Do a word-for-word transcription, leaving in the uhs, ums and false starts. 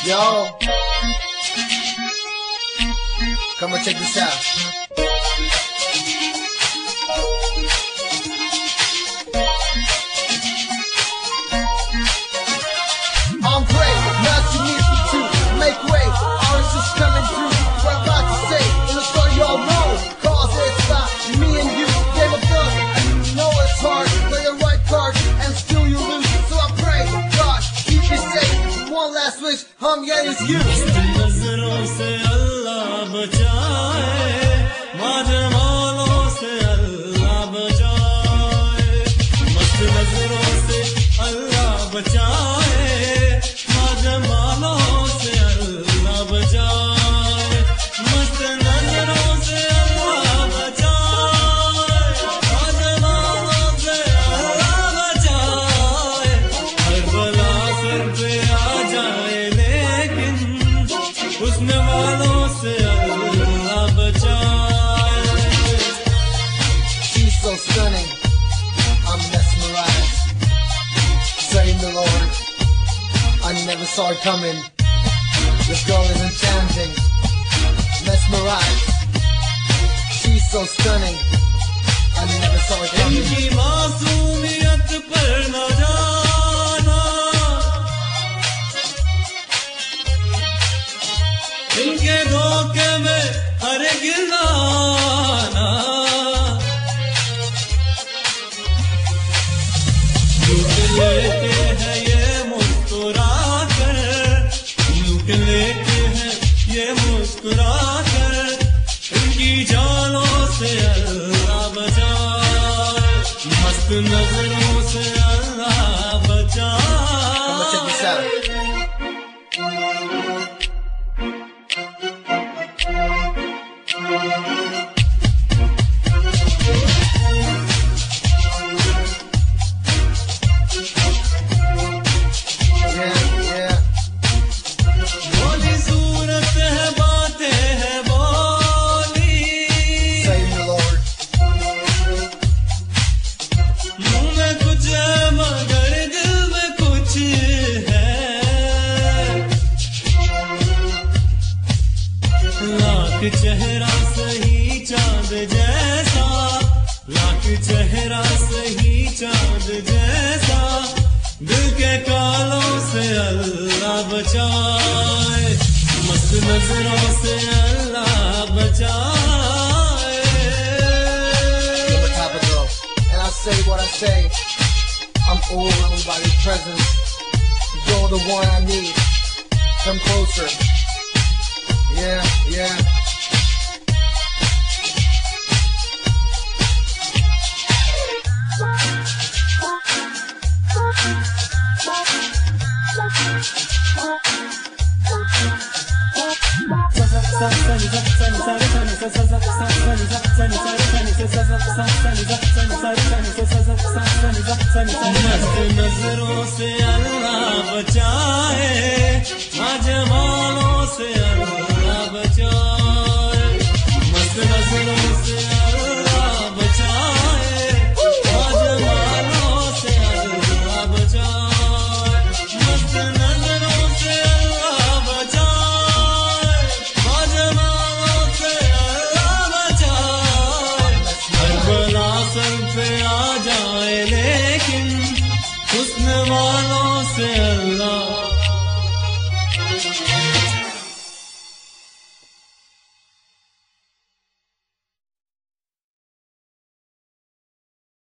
Yo, come on, check this out. I'm great, now you need me to make way. Ours is coming through. What I'm about to say, in the story y'all know. Cause it's about me and you. Game of love, and you know it's hard. Play the right card, and still you lose. So I pray, God, keep you safe. One last wish, hum, yeah, it's you. नजरों से अल्लाह बचाए, माजमालों से अल्लाह बचाए, मस्त नजरों से अल्लाह बचाए, माजमालों से अल्लाह बचाए, मस्त नजरों से अल्लाह बचाए, माजमालों से अल्लाह बचाए, हर बला सर पे आ जाए लेकिन हुस्न वालों से अल्लाह बचाए. She's so stunning, I'm mesmerized. Saying the Lord, I never saw it coming. This girl is enchanting, mesmerized. She's so stunning, I never saw it coming. इनकी मासूमियत पर न जाना, इनके धोखे में हर गिराना, लूट लेते हैं ये मुस्कुरा कर, लूट लेते हैं ये मुस्कुरा कर, इनकी जालों से अल्लाह बचाए, मस्त नजरों से अल्लाह बचाए. Come on, check this out. Yeah, yeah. बोली सूरत है बातें है बोली, Say the Lord. मुंह में कुछ है मगर दिल में कुछ है, लाख चेहरा सही चांद जैसा, लाख चेहरा सही चांद जैसा, दिल के कालों से अल्लाह बचाए, मस्त नजरों से अल्लाह बचाए. From the top of go. And I say what I say. I'm overwhelmed by your presence. You're the one I need. Come closer. Yeah, yeah. मस्त नजरों से अल्लाह बचाए, माजमालों से अल्लाह बचाए, मस्त नजरों से अल्लाह बचाए, माजमालों से अल्लाह बचाए, मस्त नजरों से अल्लाह बचाए, माजमालों से अल्लाह बचाए, हर बला सर पे आ जाए लेकिन हुस्न वालों से अल्लाह